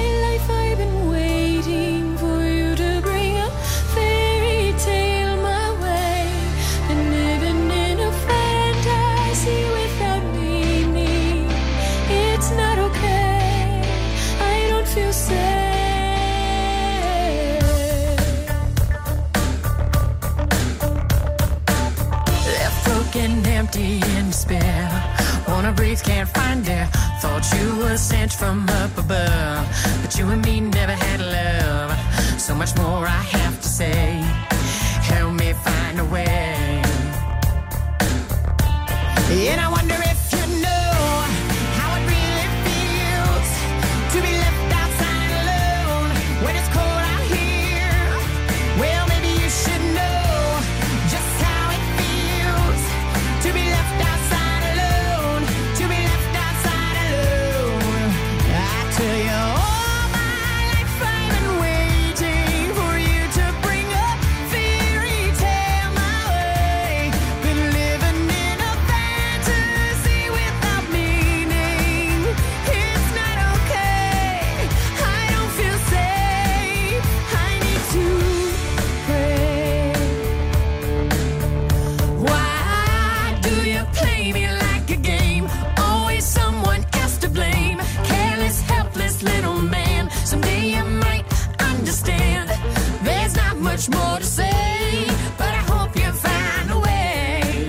Empty in despair. Wanna breathe, can't find air. Thought you were sent from up above, but you and me never had love. So much more I have to say. Help me find a way. And I wonder if you know how it really feels to be left outside alone when it's cold out here. Well, maybe you should know just how it feels to be left outside alone, to be left outside alone. I tell you, all my life I've been waiting for you to bring a fairy tale my way. Been living in a fantasy without meaning. It's not okay, I don't feel safe, I need to pray. Why do you play me like a game? Always someone else to blame. Careless, helpless little man. Someday you might understand. There's not much more to say, but I hope you find a way.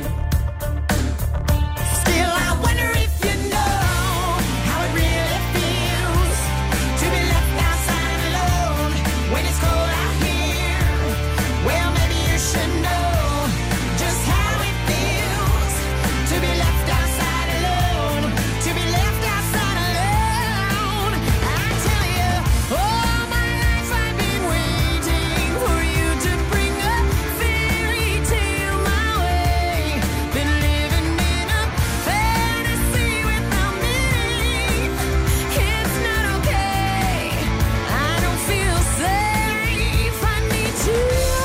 Still, I wonder if you know how it really feels to be left outside alone when it's cold out here. Well, maybe you should know just how it feels to be left outside alone, to be left outside alone. I tell you, all my life I've been waiting for you to bring a fairy tale my way. Been living in a fantasy without meaning. It's not okay, I don't feel safe, I need to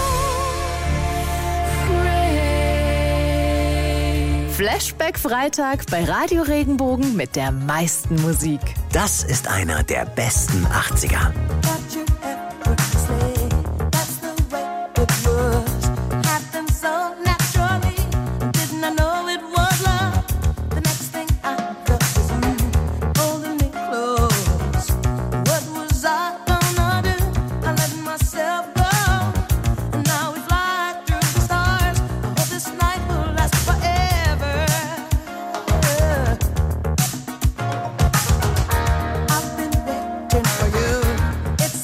pray. Flashback Freitag bei Radio Regenbogen mit der meisten Musik. Das ist einer der besten achtziger. It's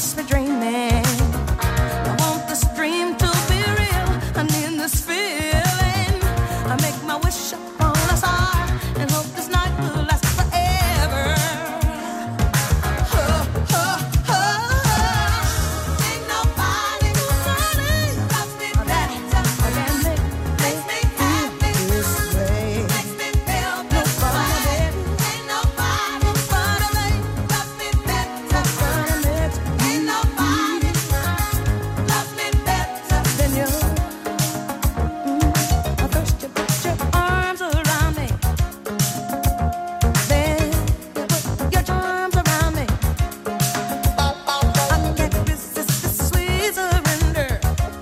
must be dreaming. I want this dream to be real. I need this feeling. I make my wish upon a star and hope this night will last forever. Oh, oh, oh, oh. Ain't nobody, nobody loves me better than me. Makes me happy this way. Makes me feel this way. Ain't nobody, nobody loves me better than me. Ain't nobody loves me better than you. Mm. First you put your arms around me, then you put your charms around me. I can't resist this sweet surrender,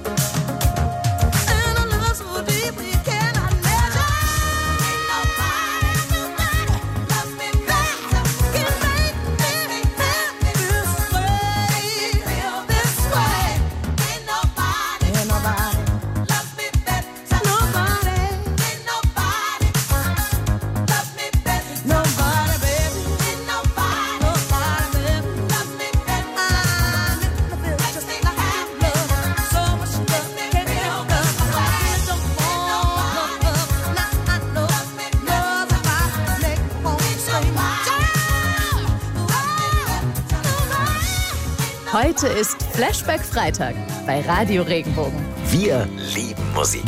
and a love so deep we cannot measure. Ain't nobody, nobody loves me better. Can make me happy this way, feel this way. Ain't nobody, ain't nobody loves me better. Nobody, ain't nobody loves me better. Nobody, baby, ain't nobody, nobody, baby, loves me better. I feel just like I have love, so much love can't help us. I don't want love, now I know love if I make home scream. Heute ist Flashback-Freitag bei Radio Regenbogen. Wir lieben Musik.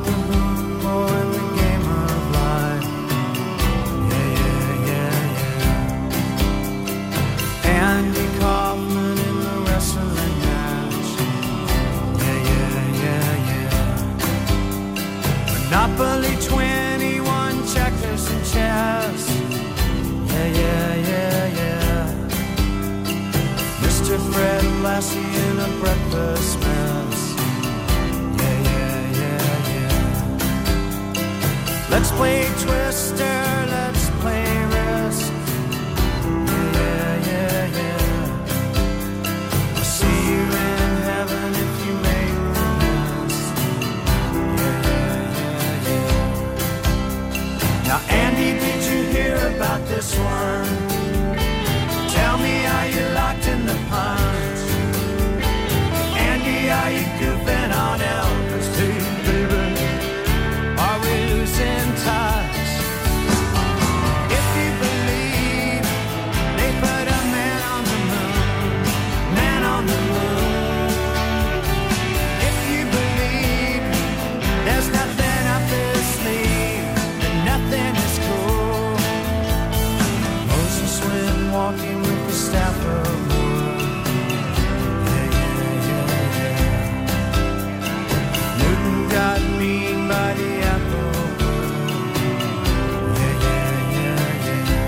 Andy Kaufman in the wrestling match. Yeah, yeah, yeah, yeah. Monopoly twenty-one, checkers and chess. Yeah, yeah, yeah, yeah. Mister Fred Lassie in a breakfast mess. Yeah, yeah, yeah, yeah. Let's play Twister, let's play Risk. Yeah, yeah, yeah. I'll see you in heaven if you make the list. Yeah, yeah, yeah, yeah. Now, Andy, did you hear about this one? Tell me, are you locked in the punch? Andy, are you goofing on Elvis too, baby? Are we losing touch? If you believe they put a man on the moon, man on the moon. If you believe there's nothing up his sleeve, then nothing is cool. Moses went walking with the staff of wood. Yeah, yeah, yeah, yeah. Newton got mean by the apple wood. Yeah, yeah, yeah,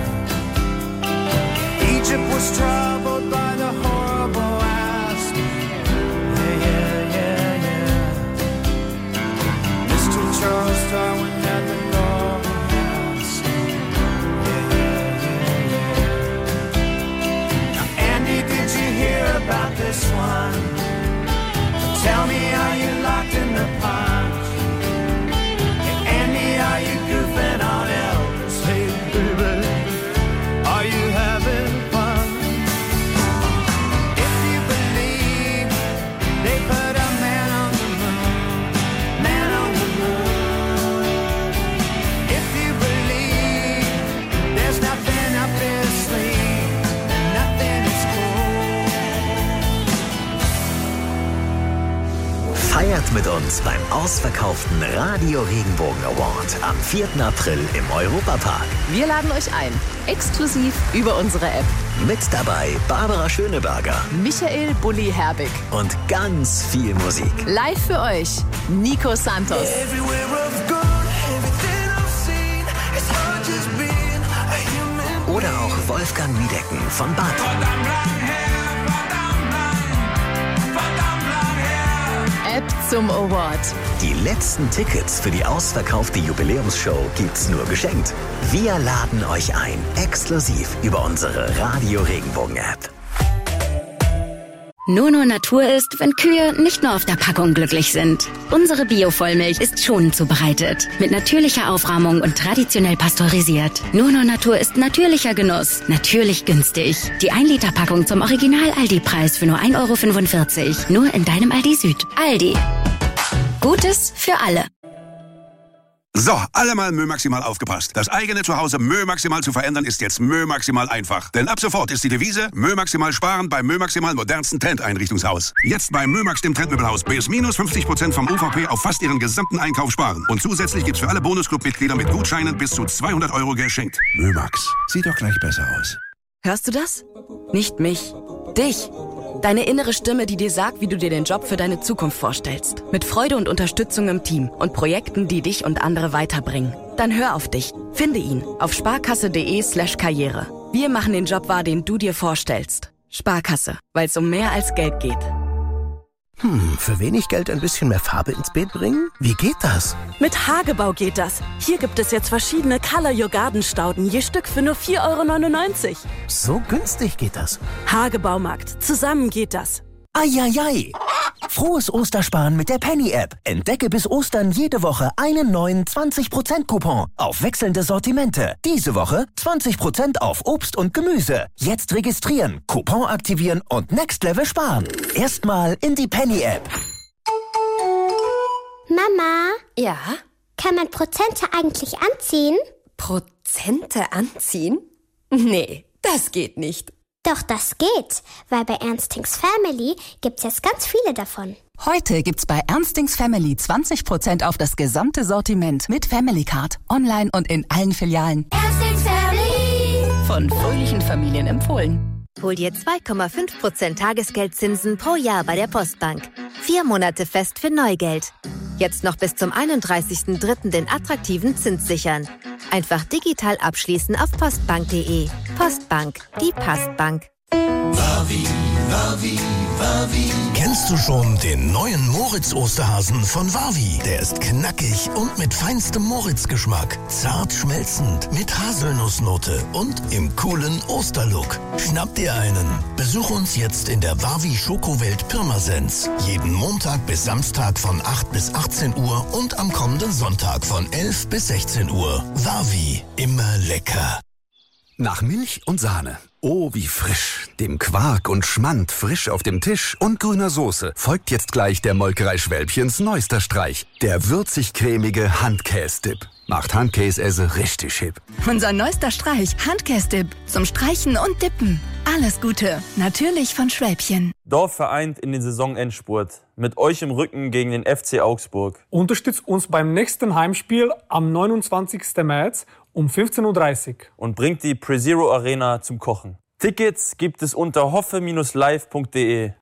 yeah. Egypt was troubled by the horrible asp. Yeah, yeah, yeah, yeah. Mister Charles Darwin had the golden mask. Yeah, yeah, yeah, yeah. Now, Andy, did you hear about this one? Tell me, are you locked in the punch? Hey, Andy, are you goofing on Elvis? Hey, baby, are you having fun? If you believe they put a man on the moon, man on the moon. If you believe there's nothing up his sleeve, then nothing is cool. Feiert mit uns beim ausverkauften Radio Regenbogen Award am vierten April im Europapark. Wir laden euch ein, exklusiv über unsere App. Mit dabei Barbara Schöneberger Michael Bulli Herbig und ganz viel Musik. Live für euch Nico Santos. Oder auch Wolfgang Niedecken von Bad. App zum Award. Die letzten Tickets für die ausverkaufte Jubiläumsshow gibt's nur geschenkt. Wir laden euch ein, exklusiv über unsere Radio Regenbogen App. Nur nur Natur ist, wenn Kühe nicht nur auf der Packung glücklich sind. Unsere Bio-Vollmilch ist schonend zubereitet, mit natürlicher Aufrahmung und traditionell pasteurisiert. Nur nur Natur ist natürlicher Genuss, natürlich günstig. Die ein Liter Packung zum Original-Aldi-Preis für nur ein Euro fünfundvierzig. Nur in deinem Aldi Süd. Aldi. Gutes für alle. So, alle mal Mö Maximal aufgepasst. Das eigene Zuhause Mö Maximal zu verändern ist jetzt Mö Maximal einfach. Denn ab sofort ist die Devise Mö Maximal sparen beim Mö Maximal modernsten Trend-Einrichtungshaus. Jetzt bei Mö Max, dem Trendmöbelhaus, bis minus fünfzig Prozent vom U V P auf fast ihren gesamten Einkauf sparen. Und zusätzlich gibt's für alle Bonusclub-Mitglieder mit Gutscheinen bis zu zweihundert Euro geschenkt. Mö Max, sieht doch gleich besser aus. Hörst du das? Nicht mich. Dich. Deine innere Stimme, die dir sagt, wie du dir den Job für deine Zukunft vorstellst. Mit Freude und Unterstützung im Team und Projekten, die dich und andere weiterbringen. Dann hör auf dich. Finde ihn auf sparkasse.de slash karriere. Wir machen den Job wahr, den du dir vorstellst. Sparkasse, weil es um mehr als Geld geht. Hm, für wenig Geld ein bisschen mehr Farbe ins Beet bringen? Wie geht das? Mit Hagebau geht das. Hier gibt es jetzt verschiedene Color Your Garden Stauden, je Stück für nur vier Euro neunundneunzig. So günstig geht das. Hagebaumarkt. Zusammen geht das. Eieiei. Frohes Ostersparen mit der Penny-App. Entdecke bis Ostern jede Woche einen neuen zwanzig Prozent Coupon auf wechselnde Sortimente. Diese Woche zwanzig Prozent auf Obst und Gemüse. Jetzt registrieren, Coupon aktivieren und Next Level sparen. Erstmal in die Penny-App. Mama? Ja? Kann man Prozente eigentlich anziehen? Prozente anziehen? Nee, das geht nicht. Doch, das geht, weil bei Ernstings Family gibt's jetzt ganz viele davon. Heute gibt's bei Ernstings Family zwanzig Prozent auf das gesamte Sortiment mit Family Card, online und in allen Filialen. Ernstings Family! Von fröhlichen Familien empfohlen. Hol dir zwei Komma fünf Prozent Tagesgeldzinsen pro Jahr bei der Postbank. Vier Monate fest für Neugeld. Jetzt noch bis zum einunddreißigsten dritten den attraktiven Zins sichern. Einfach digital abschließen auf postbank punkt de. Postbank, die Postbank. Wavi, Wavi, Wavi. Kennst du schon den neuen Moritz-Osterhasen von Wavi? Der ist knackig und mit feinstem Moritz-Geschmack. Zart schmelzend, mit Haselnussnote und im coolen Osterlook. Schnapp dir einen. Besuch uns jetzt in der Wavi Schokowelt Pirmasens. Jeden Montag bis Samstag von acht bis achtzehn Uhr und am kommenden Sonntag von elf bis sechzehn Uhr. Wavi, immer lecker. Nach Milch und Sahne. Oh, wie frisch. Dem Quark und Schmand frisch auf dem Tisch und grüner Soße folgt jetzt gleich der Molkerei Schwälbchens neuester Streich. Der würzig-cremige Handkäse-Dip. Macht Handkäse richtig hip. Unser neuester Streich, Handkäse-Dip. Zum Streichen und Dippen. Alles Gute. Natürlich von Schwälbchen. Dorf vereint in den Saisonendspurt. Mit euch im Rücken gegen den F C Augsburg. Unterstützt uns beim nächsten Heimspiel am neunundzwanzigsten März um fünfzehn Uhr dreißig. Und bringt die PreZero Arena zum Kochen. Tickets gibt es unter hoffe Bindestrich live punkt de.